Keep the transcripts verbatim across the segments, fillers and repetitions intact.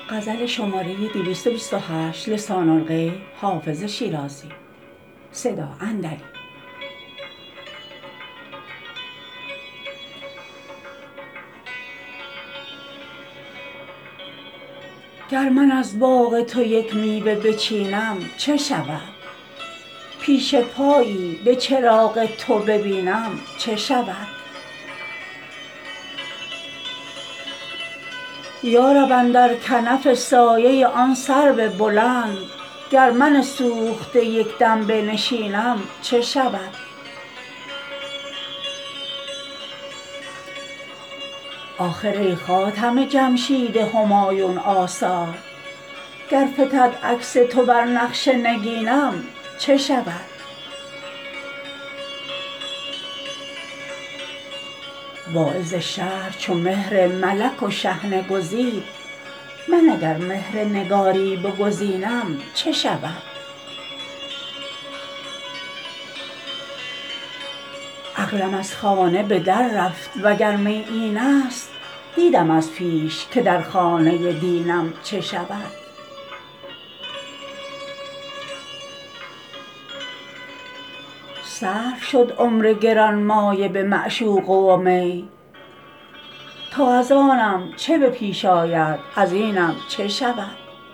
غزل شماره دویست و بیست و هشت لسان الغیب حافظ شیرازی صدا اندری. گر من از باغ تو یک میوه بچینم چه شود؟ پیش پایی به چراغ تو ببینم چه شود؟ یارب اندر کنف سایه آن سرو بلند گر من سوخته یک دم بنشینم چه شود؟ آخر ای خاتم جمشید همایون آثار گر فتد عکس تو بر نقش نگینم چه شود؟ واعظ شهر چو مهر ملک و شحنه گزید من اگر مهر نگاری بگزینم چه شود؟ عقلم از خانه به در رفت وگر می این است دیدم از پیش که در خانه دینم چه شود؟ صرف شد عمر گرانمایه به معشوقه و می تا از آنم چه به پیش آید از اینم چه شود؟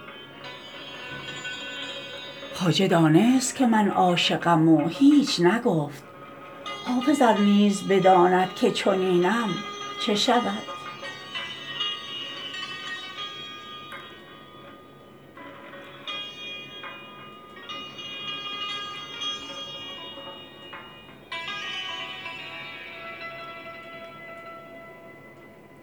خواجه دانست که من عاشقم و هیچ نگفت حافظ ار نیز بداند که چنینم چه شود؟